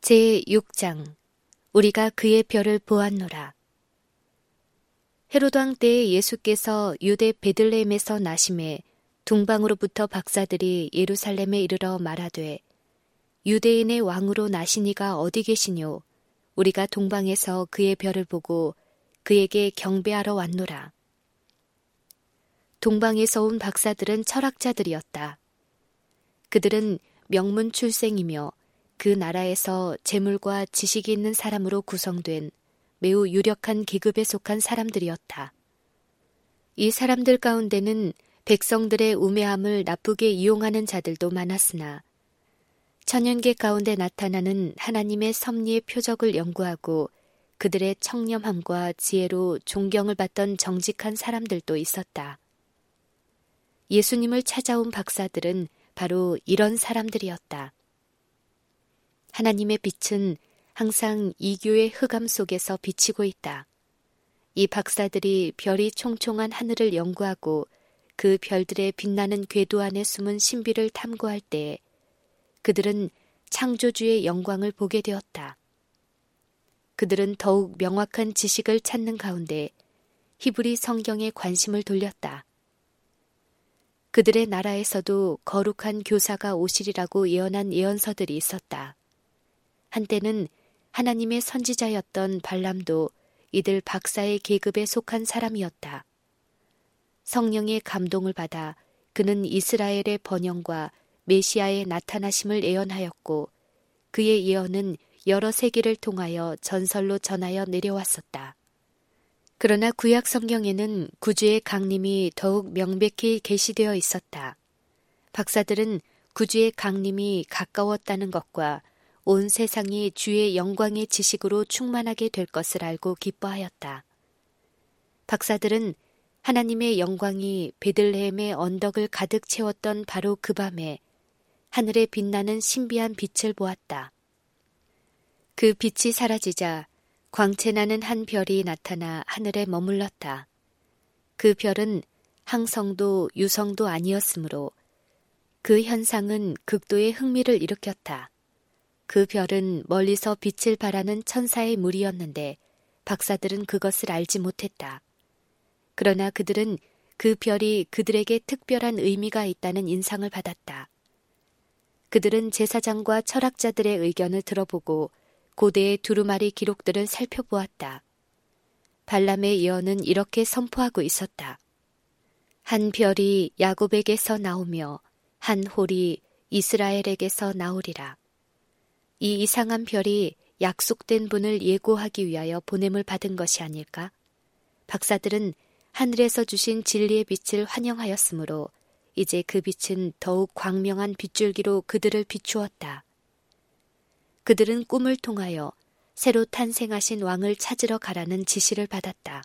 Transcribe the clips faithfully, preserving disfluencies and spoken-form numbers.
제육 장 우리가 그의 별을 보았노라. 헤로드 왕 때에 예수께서 유대 베들레헴에서 나심에 동방으로부터 박사들이 예루살렘에 이르러 말하되 유대인의 왕으로 나시니가 어디 계시뇨? 우리가 동방에서 그의 별을 보고 그에게 경배하러 왔노라. 동방에서 온 박사들은 철학자들이었다. 그들은 명문 출생이며 그 나라에서 재물과 지식이 있는 사람으로 구성된 매우 유력한 계급에 속한 사람들이었다. 이 사람들 가운데는 백성들의 우매함을 나쁘게 이용하는 자들도 많았으나 천연계 가운데 나타나는 하나님의 섭리의 표적을 연구하고 그들의 청렴함과 지혜로 존경을 받던 정직한 사람들도 있었다. 예수님을 찾아온 박사들은 바로 이런 사람들이었다. 하나님의 빛은 항상 이교의 흑암 속에서 비치고 있다. 이 박사들이 별이 총총한 하늘을 연구하고 그 별들의 빛나는 궤도 안에 숨은 신비를 탐구할 때에 그들은 창조주의 영광을 보게 되었다. 그들은 더욱 명확한 지식을 찾는 가운데 히브리 성경에 관심을 돌렸다. 그들의 나라에서도 거룩한 교사가 오시리라고 예언한 예언서들이 있었다. 한때는 하나님의 선지자였던 발람도 이들 박사의 계급에 속한 사람이었다. 성령의 감동을 받아 그는 이스라엘의 번영과 메시아의 나타나심을 예언하였고 그의 예언은 여러 세기를 통하여 전설로 전하여 내려왔었다. 그러나 구약 성경에는 구주의 강림이 더욱 명백히 계시되어 있었다. 박사들은 구주의 강림이 가까웠다는 것과 온 세상이 주의 영광의 지식으로 충만하게 될 것을 알고 기뻐하였다. 박사들은 하나님의 영광이 베들레헴의 언덕을 가득 채웠던 바로 그 밤에 하늘에 빛나는 신비한 빛을 보았다. 그 빛이 사라지자 광채나는 한 별이 나타나 하늘에 머물렀다. 그 별은 항성도 유성도 아니었으므로 그 현상은 극도의 흥미를 일으켰다. 그 별은 멀리서 빛을 발하는 천사의 무리였는데 박사들은 그것을 알지 못했다. 그러나 그들은 그 별이 그들에게 특별한 의미가 있다는 인상을 받았다. 그들은 제사장과 철학자들의 의견을 들어보고 고대의 두루마리 기록들을 살펴보았다. 발람의 예언은 이렇게 선포하고 있었다. 한 별이 야곱에게서 나오며 한 홀이 이스라엘에게서 나오리라. 이 이상한 별이 약속된 분을 예고하기 위하여 보냄을 받은 것이 아닐까? 박사들은 하늘에서 주신 진리의 빛을 환영하였으므로 이제 그 빛은 더욱 광명한 빗줄기로 그들을 비추었다. 그들은 꿈을 통하여 새로 탄생하신 왕을 찾으러 가라는 지시를 받았다.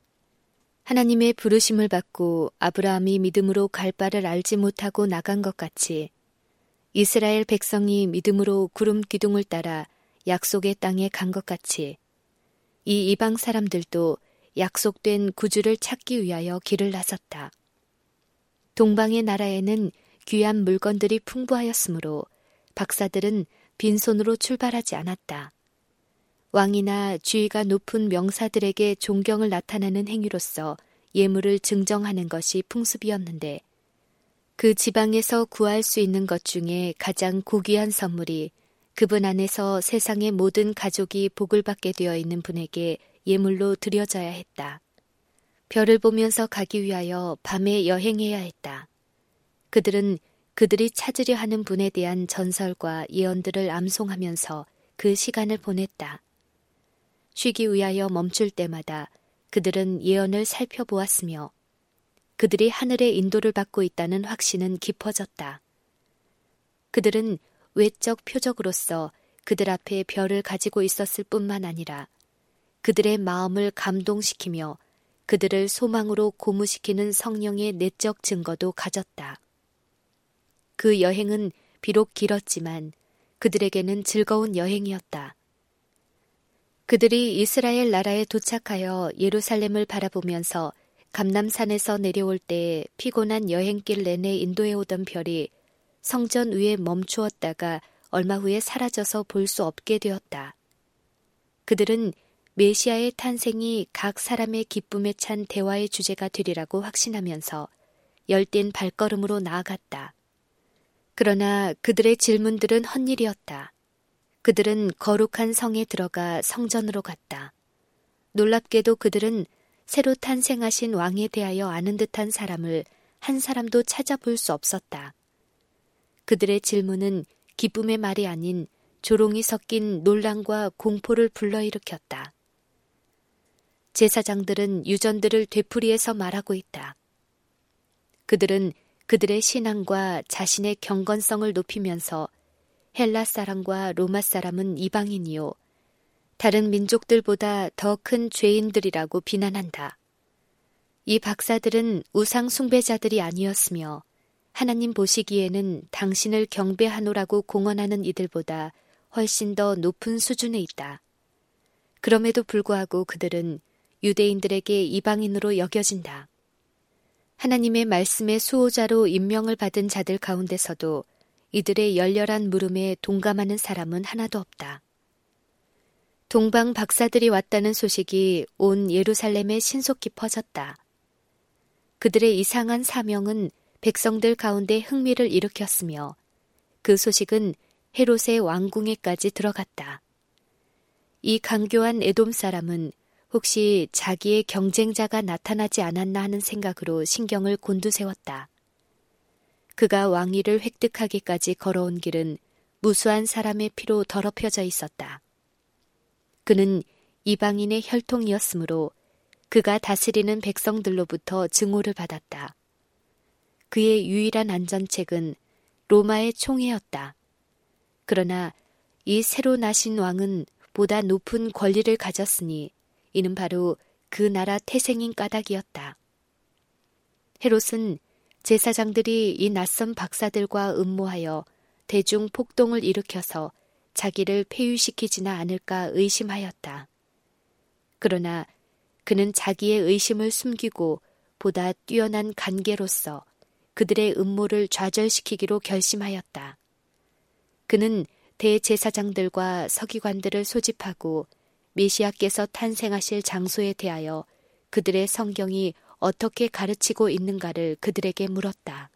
하나님의 부르심을 받고 아브라함이 믿음으로 갈 바를 알지 못하고 나간 것 같이 이스라엘 백성이 믿음으로 구름 기둥을 따라 약속의 땅에 간 것 같이 이 이방 사람들도 약속된 구주를 찾기 위하여 길을 나섰다. 동방의 나라에는 귀한 물건들이 풍부하였으므로 박사들은 빈손으로 출발하지 않았다. 왕이나 지위가 높은 명사들에게 존경을 나타내는 행위로서 예물을 증정하는 것이 풍습이었는데 그 지방에서 구할 수 있는 것 중에 가장 고귀한 선물이 그분 안에서 세상의 모든 가족이 복을 받게 되어 있는 분에게 예물로 드려져야 했다. 별을 보면서 가기 위하여 밤에 여행해야 했다. 그들은 그들이 찾으려 하는 분에 대한 전설과 예언들을 암송하면서 그 시간을 보냈다. 쉬기 위하여 멈출 때마다 그들은 예언을 살펴보았으며 그들이 하늘의 인도를 받고 있다는 확신은 깊어졌다. 그들은 외적 표적으로서 그들 앞에 별을 가지고 있었을 뿐만 아니라 그들의 마음을 감동시키며 그들을 소망으로 고무시키는 성령의 내적 증거도 가졌다. 그 여행은 비록 길었지만 그들에게는 즐거운 여행이었다. 그들이 이스라엘 나라에 도착하여 예루살렘을 바라보면서 감람산에서 내려올 때에 피곤한 여행길 내내 인도해 오던 별이 성전 위에 멈추었다가 얼마 후에 사라져서 볼 수 없게 되었다. 그들은 메시아의 탄생이 각 사람의 기쁨에 찬 대화의 주제가 되리라고 확신하면서 열띤 발걸음으로 나아갔다. 그러나 그들의 질문들은 헛일이었다. 그들은 거룩한 성에 들어가 성전으로 갔다. 놀랍게도 그들은 새로 탄생하신 왕에 대하여 아는 듯한 사람을 한 사람도 찾아볼 수 없었다. 그들의 질문은 기쁨의 말이 아닌 조롱이 섞인 논란과 공포를 불러일으켰다. 제사장들은 유전들을 되풀이해서 말하고 있다. 그들은 그들의 신앙과 자신의 경건성을 높이면서 헬라 사람과 로마 사람은 이방인이요 다른 민족들보다 더 큰 죄인들이라고 비난한다. 이 박사들은 우상 숭배자들이 아니었으며 하나님 보시기에는 당신을 경배하노라고 공언하는 이들보다 훨씬 더 높은 수준에 있다. 그럼에도 불구하고 그들은 유대인들에게 이방인으로 여겨진다. 하나님의 말씀의 수호자로 임명을 받은 자들 가운데서도 이들의 열렬한 물음에 동감하는 사람은 하나도 없다. 동방 박사들이 왔다는 소식이 온 예루살렘에 신속히 퍼졌다. 그들의 이상한 사명은 백성들 가운데 흥미를 일으켰으며 그 소식은 헤롯의 왕궁에까지 들어갔다. 이 강교한 에돔 사람은 혹시 자기의 경쟁자가 나타나지 않았나 하는 생각으로 신경을 곤두세웠다. 그가 왕위를 획득하기까지 걸어온 길은 무수한 사람의 피로 더럽혀져 있었다. 그는 이방인의 혈통이었으므로 그가 다스리는 백성들로부터 증오를 받았다. 그의 유일한 안전책은 로마의 총애였다. 그러나 이 새로 나신 왕은 보다 높은 권리를 가졌으니 이는 바로 그 나라 태생인 까닭이었다. 헤롯은 제사장들이 이 낯선 박사들과 음모하여 대중 폭동을 일으켜서 자기를 폐위시키지나 않을까 의심하였다. 그러나 그는 자기의 의심을 숨기고 보다 뛰어난 간계로서 그들의 음모를 좌절시키기로 결심하였다. 그는 대제사장들과 서기관들을 소집하고 메시아께서 탄생하실 장소에 대하여 그들의 성경이 어떻게 가르치고 있는가를 그들에게 물었다.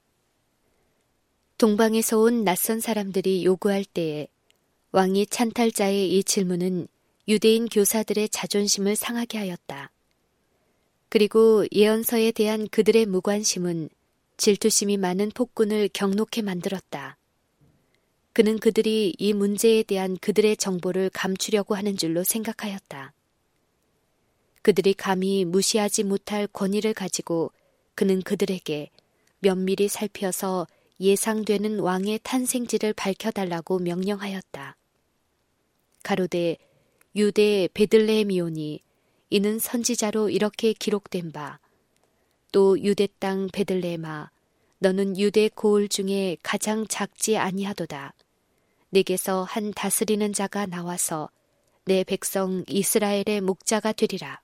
동방에서 온 낯선 사람들이 요구할 때에 왕이 찬탈자의 이 질문은 유대인 교사들의 자존심을 상하게 하였다. 그리고 예언서에 대한 그들의 무관심은 질투심이 많은 폭군을 경록해 만들었다. 그는 그들이 이 문제에 대한 그들의 정보를 감추려고 하는 줄로 생각하였다. 그들이 감히 무시하지 못할 권위를 가지고 그는 그들에게 면밀히 살펴서 예상되는 왕의 탄생지를 밝혀달라고 명령하였다. 가로되 유대 베들레헴이오니 이는 선지자로 이렇게 기록된 바 또 유대 땅 베들레헴아 너는 유대 고을 중에 가장 작지 아니하도다. 내게서 한 다스리는 자가 나와서 내 백성 이스라엘의 목자가 되리라.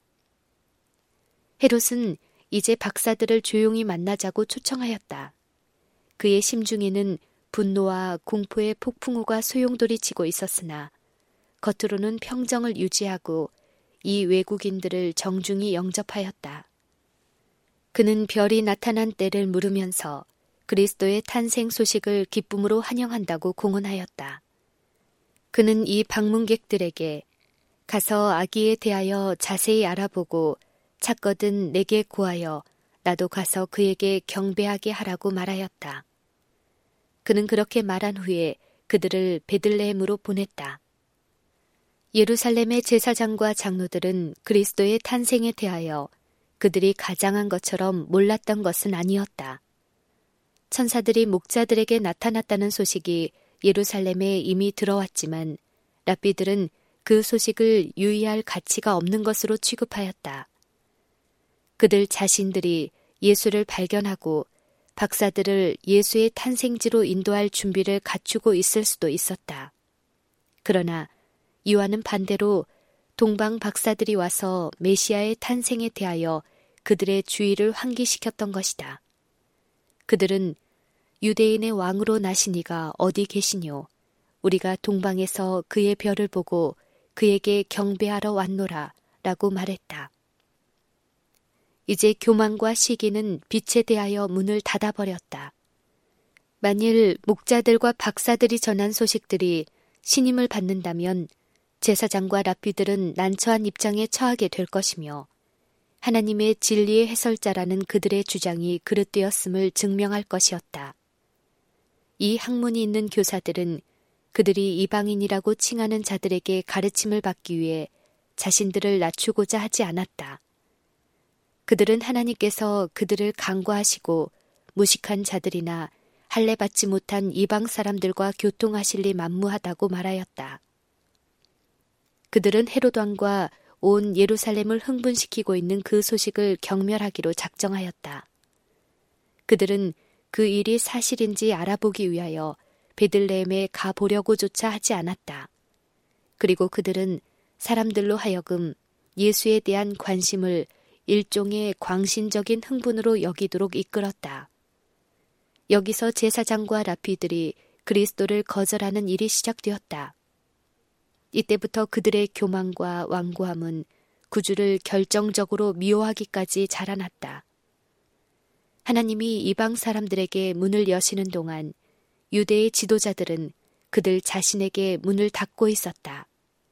헤롯은 이제 박사들을 조용히 만나자고 초청하였다. 그의 심중에는 분노와 공포의 폭풍우가 소용돌이치고 있었으나 겉으로는 평정을 유지하고 이 외국인들을 정중히 영접하였다. 그는 별이 나타난 때를 물으면서 그리스도의 탄생 소식을 기쁨으로 환영한다고 공언하였다. 그는 이 방문객들에게 가서 아기에 대하여 자세히 알아보고 찾거든 내게 구하여 나도 가서 그에게 경배하게 하라고 말하였다. 그는 그렇게 말한 후에 그들을 베들레헴으로 보냈다. 예루살렘의 제사장과 장로들은 그리스도의 탄생에 대하여 그들이 가장한 것처럼 몰랐던 것은 아니었다. 천사들이 목자들에게 나타났다는 소식이 예루살렘에 이미 들어왔지만 랍비들은 그 소식을 유의할 가치가 없는 것으로 취급하였다. 그들 자신들이 예수를 발견하고 박사들을 예수의 탄생지로 인도할 준비를 갖추고 있을 수도 있었다. 그러나 요한은 반대로 동방 박사들이 와서 메시아의 탄생에 대하여 그들의 주의를 환기시켰던 것이다. 그들은 유대인의 왕으로 나신 이가 어디 계시뇨? 우리가 동방에서 그의 별을 보고 그에게 경배하러 왔노라 라고 말했다. 이제 교만과 시기는 빛에 대하여 문을 닫아버렸다. 만일 목자들과 박사들이 전한 소식들이 신임을 받는다면 제사장과 랍비들은 난처한 입장에 처하게 될 것이며 하나님의 진리의 해설자라는 그들의 주장이 그릇되었음을 증명할 것이었다. 이 학문이 있는 교사들은 그들이 이방인이라고 칭하는 자들에게 가르침을 받기 위해 자신들을 낮추고자 하지 않았다. 그들은 하나님께서 그들을 간과하시고 무식한 자들이나 할례받지 못한 이방 사람들과 교통하실리 만무하다고 말하였다. 그들은 헤롯 왕과 온 예루살렘을 흥분시키고 있는 그 소식을 경멸하기로 작정하였다. 그들은 그 일이 사실인지 알아보기 위하여 베들레헴에 가보려고조차 하지 않았다. 그리고 그들은 사람들로 하여금 예수에 대한 관심을 일종의 광신적인 흥분으로 여기도록 이끌었다. 여기서 제사장과 랍비들이 그리스도를 거절하는 일이 시작되었다. 이때부터 그들의 교만과 완고함은 구주를 결정적으로 미워하기까지 자라났다. 하나님이 이방 사람들에게 문을 여시는 동안 유대의 지도자들은 그들 자신에게 문을 닫고 있었다.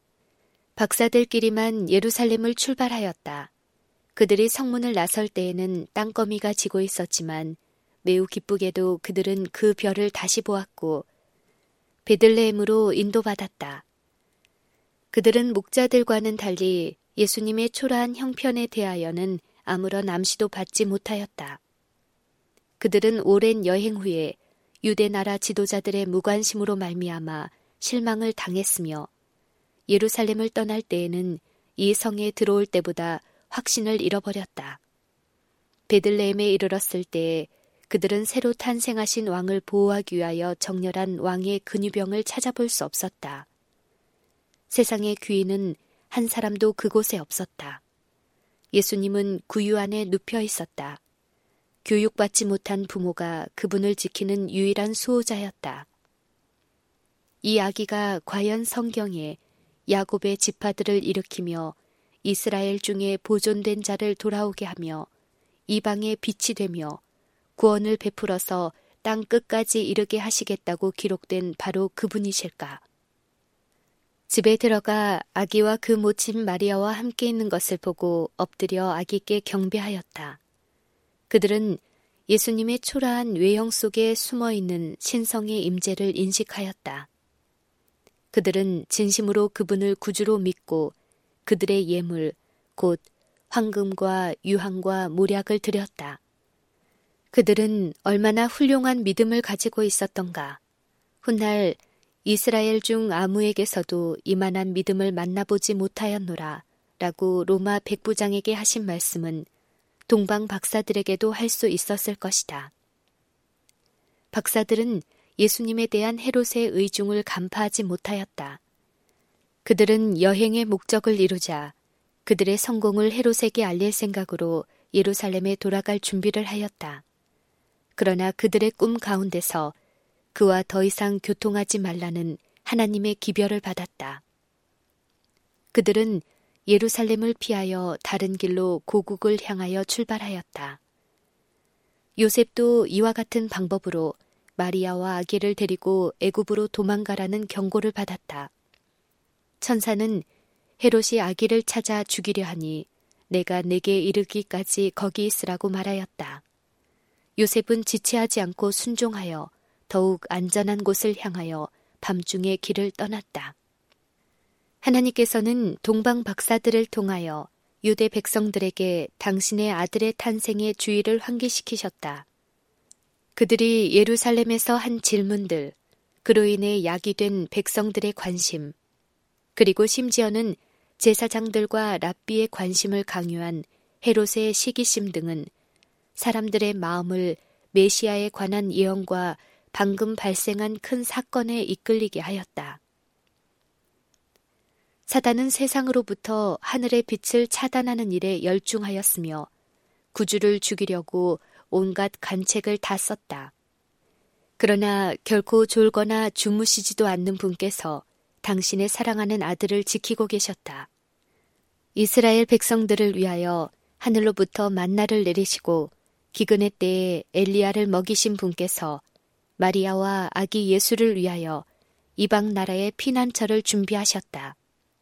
박사들끼리만 예루살렘을 출발하였다. 그들이 성문을 나설 때에는 땅거미가 지고 있었지만 매우 기쁘게도 그들은 그 별을 다시 보았고 베들레헴으로 인도받았다. 그들은 목자들과는 달리 예수님의 초라한 형편에 대하여는 아무런 암시도 받지 못하였다. 그들은 오랜 여행 후에 유대 나라 지도자들의 무관심으로 말미암아 실망을 당했으며 예루살렘을 떠날 때에는 이 성에 들어올 때보다 확신을 잃어버렸다. 베들레헴에 이르렀을 때에 그들은 새로 탄생하신 왕을 보호하기 위하여 정렬한 왕의 근위병을 찾아볼 수 없었다. 세상의 귀인은 한 사람도 그곳에 없었다. 예수님은 구유 안에 눕혀 있었다. 교육받지 못한 부모가 그분을 지키는 유일한 수호자였다. 이 아기가 과연 성경에 야곱의 지파들을 일으키며 이스라엘 중에 보존된 자를 돌아오게 하며 이방의 빛이 되며 구원을 베풀어서 땅 끝까지 이르게 하시겠다고 기록된 바로 그분이실까? 집에 들어가 아기와 그 모친 마리아와 함께 있는 것을 보고 엎드려 아기께 경배하였다. 그들은 예수님의 초라한 외형 속에 숨어있는 신성의 임재를 인식하였다. 그들은 진심으로 그분을 구주로 믿고 그들의 예물, 곧 황금과 유황과 모략을 드렸다. 그들은 얼마나 훌륭한 믿음을 가지고 있었던가. 훗날 이스라엘 중 아무에게서도 이만한 믿음을 만나보지 못하였노라 라고 로마 백부장에게 하신 말씀은 동방 박사들에게도 할 수 있었을 것이다. 박사들은 예수님에 대한 헤롯의 의중을 간파하지 못하였다. 그들은 여행의 목적을 이루자 그들의 성공을 헤롯에게 알릴 생각으로 예루살렘에 돌아갈 준비를 하였다. 그러나 그들의 꿈 가운데서 그와 더 이상 교통하지 말라는 하나님의 기별을 받았다. 그들은 예루살렘을 피하여 다른 길로 고국을 향하여 출발하였다. 요셉도 이와 같은 방법으로 마리아와 아기를 데리고 애굽으로 도망가라는 경고를 받았다. 천사는 헤롯이 아기를 찾아 죽이려 하니 내가 내게 이르기까지 거기 있으라고 말하였다. 요셉은 지체하지 않고 순종하여 더욱 안전한 곳을 향하여 밤중에 길을 떠났다. 하나님께서는 동방 박사들을 통하여 유대 백성들에게 당신의 아들의 탄생의 주의를 환기시키셨다. 그들이 예루살렘에서 한 질문들, 그로 인해 야기된 백성들의 관심, 그리고 심지어는 제사장들과 랍비의 관심을 강요한 헤롯의 시기심 등은 사람들의 마음을 메시아에 관한 예언과 방금 발생한 큰 사건에 이끌리게 하였다. 사단은 세상으로부터 하늘의 빛을 차단하는 일에 열중하였으며 구주를 죽이려고 온갖 간책을 다 썼다. 그러나 결코 졸거나 주무시지도 않는 분께서 당신의 사랑하는 아들을 지키고 계셨다. 이스라엘 백성들을 위하여 하늘로부터 만나를 내리시고 기근의 때에 엘리야를 먹이신 분께서 마리아와 아기 예수를 위하여 이방 나라의 피난처를 준비하셨다.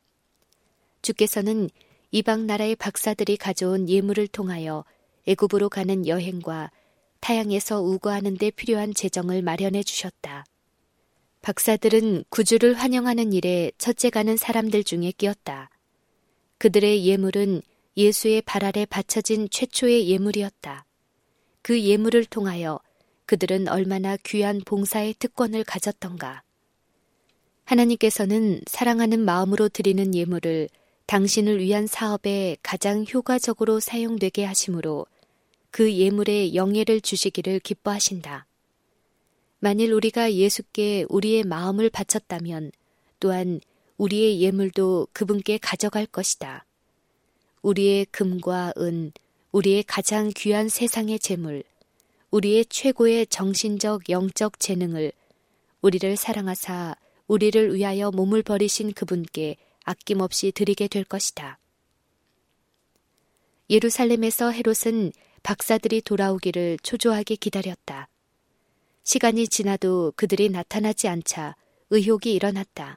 주께서는 이방 나라의 박사들이 가져온 예물을 통하여 애굽으로 가는 여행과 타향에서 우거하는 데 필요한 재정을 마련해 주셨다. 박사들은 구주를 환영하는 일에 첫째 가는 사람들 중에 끼었다. 그들의 예물은 예수의 발 아래 받쳐진 최초의 예물이었다. 그 예물을 통하여 그들은 얼마나 귀한 봉사의 특권을 가졌던가. 하나님께서는 사랑하는 마음으로 드리는 예물을 당신을 위한 사업에 가장 효과적으로 사용되게 하심으로 그 예물에 영예를 주시기를 기뻐하신다. 만일 우리가 예수께 우리의 마음을 바쳤다면 또한 우리의 예물도 그분께 가져갈 것이다. 우리의 금과 은, 우리의 가장 귀한 세상의 재물, 우리의 최고의 정신적 영적 재능을 우리를 사랑하사 우리를 위하여 몸을 버리신 그분께 아낌없이 드리게 될 것이다. 예루살렘에서 헤롯은 박사들이 돌아오기를 초조하게 기다렸다. 시간이 지나도 그들이 나타나지 않자 의혹이 일어났다.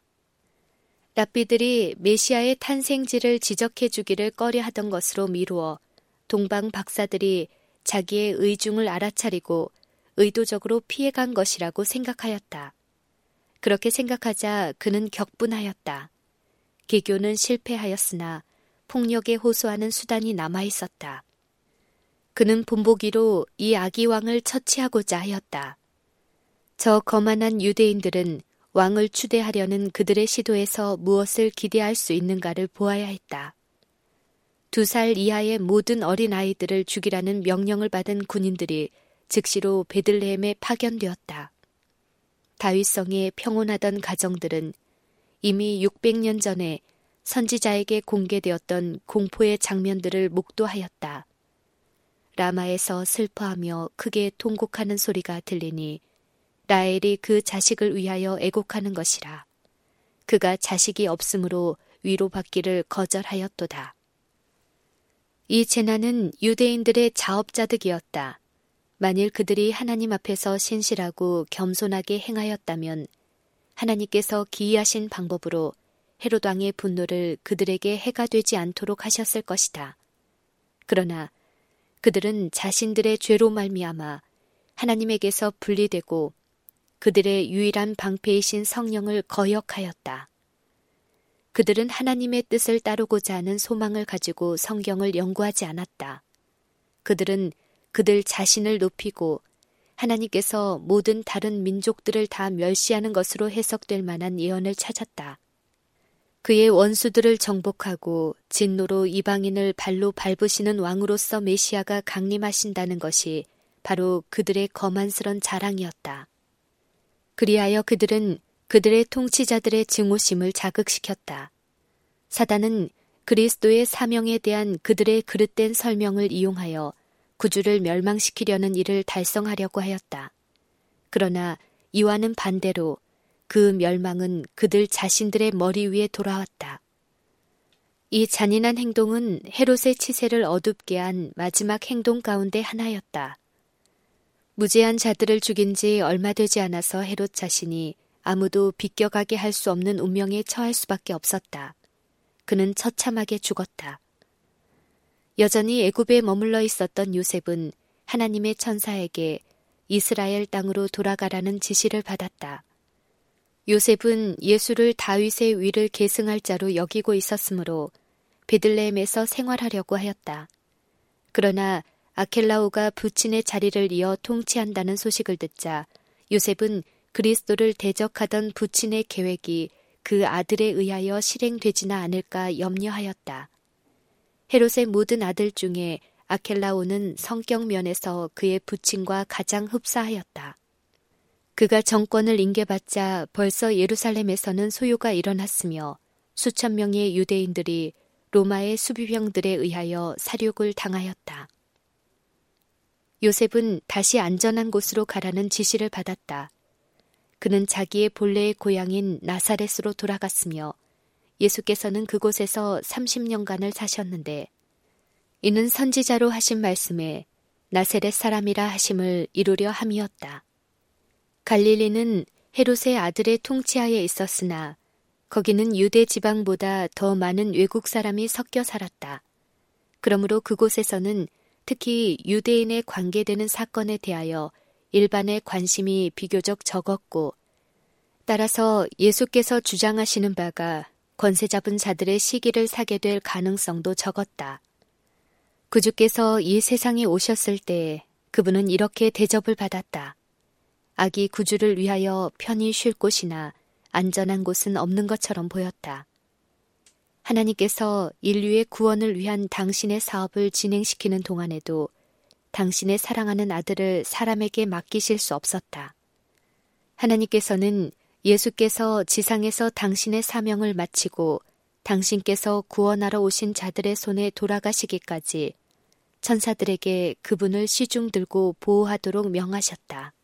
랍비들이 메시아의 탄생지를 지적해 주기를 꺼려하던 것으로 미루어 동방 박사들이 자기의 의중을 알아차리고 의도적으로 피해간 것이라고 생각하였다. 그렇게 생각하자 그는 격분하였다. 개교는 실패하였으나 폭력에 호소하는 수단이 남아있었다. 그는 본보기로 이 아기 왕을 처치하고자 하였다. 저 거만한 유대인들은 왕을 추대하려는 그들의 시도에서 무엇을 기대할 수 있는가를 보아야 했다. 두 살 이하의 모든 어린아이들을 죽이라는 명령을 받은 군인들이 즉시로 베들레헴에 파견되었다. 다윗성에 평온하던 가정들은 이미 육백 년 전에 선지자에게 공개되었던 공포의 장면들을 목도하였다. 라마에서 슬퍼하며 크게 통곡하는 소리가 들리니 라헬이 그 자식을 위하여 애곡하는 것이라. 그가 자식이 없으므로 위로받기를 거절하였도다. 이 재난은 유대인들의 자업자득이었다. 만일 그들이 하나님 앞에서 신실하고 겸손하게 행하였다면 하나님께서 기이하신 방법으로 헤롯 왕의 분노를 그들에게 해가 되지 않도록 하셨을 것이다. 그러나 그들은 자신들의 죄로 말미암아 하나님에게서 분리되고 그들의 유일한 방패이신 성령을 거역하였다. 그들은 하나님의 뜻을 따르고자 하는 소망을 가지고 성경을 연구하지 않았다. 그들은 그들 자신을 높이고 하나님께서 모든 다른 민족들을 다 멸시하는 것으로 해석될 만한 예언을 찾았다. 그의 원수들을 정복하고 진노로 이방인을 발로 밟으시는 왕으로서 메시아가 강림하신다는 것이 바로 그들의 거만스런 자랑이었다. 그리하여 그들은 그들의 통치자들의 증오심을 자극시켰다. 사단은 그리스도의 사명에 대한 그들의 그릇된 설명을 이용하여 구주를 멸망시키려는 일을 달성하려고 하였다. 그러나 이와는 반대로 그 멸망은 그들 자신들의 머리 위에 돌아왔다. 이 잔인한 행동은 헤롯의 치세를 어둡게 한 마지막 행동 가운데 하나였다. 무죄한 자들을 죽인 지 얼마 되지 않아서 헤롯 자신이 아무도 비껴가게 할 수 없는 운명에 처할 수밖에 없었다. 그는 처참하게 죽었다. 여전히 애굽에 머물러 있었던 요셉은 하나님의 천사에게 이스라엘 땅으로 돌아가라는 지시를 받았다. 요셉은 예수를 다윗의 위를 계승할 자로 여기고 있었으므로 베들레헴에서 생활하려고 하였다. 그러나 아켈라오가 부친의 자리를 이어 통치한다는 소식을 듣자 요셉은 그리스도를 대적하던 부친의 계획이 그 아들에 의하여 실행되지나 않을까 염려하였다. 헤롯의 모든 아들 중에 아켈라오는 성격 면에서 그의 부친과 가장 흡사하였다. 그가 정권을 인계받자 벌써 예루살렘에서는 소요가 일어났으며 수천 명의 유대인들이 로마의 수비병들에 의하여 살육을 당하였다. 요셉은 다시 안전한 곳으로 가라는 지시를 받았다. 그는 자기의 본래의 고향인 나사렛으로 돌아갔으며 예수께서는 그곳에서 삼십 년간을 사셨는데 이는 선지자로 하신 말씀에 나세렛 사람이라 하심을 이루려 함이었다. 갈릴리는 헤롯의 아들의 통치하에 있었으나 거기는 유대 지방보다 더 많은 외국 사람이 섞여 살았다. 그러므로 그곳에서는 특히 유대인에 관계되는 사건에 대하여 일반의 관심이 비교적 적었고 따라서 예수께서 주장하시는 바가 권세 잡은 자들의 시기를 사게 될 가능성도 적었다. 구주께서 이 세상에 오셨을 때 그분은 이렇게 대접을 받았다. 아기 구주를 위하여 편히 쉴 곳이나 안전한 곳은 없는 것처럼 보였다. 하나님께서 인류의 구원을 위한 당신의 사업을 진행시키는 동안에도 당신의 사랑하는 아들을 사람에게 맡기실 수 없었다. 하나님께서는 예수께서 지상에서 당신의 사명을 마치고 당신께서 구원하러 오신 자들의 손에 돌아가시기까지 천사들에게 그분을 시중 들고 보호하도록 명하셨다.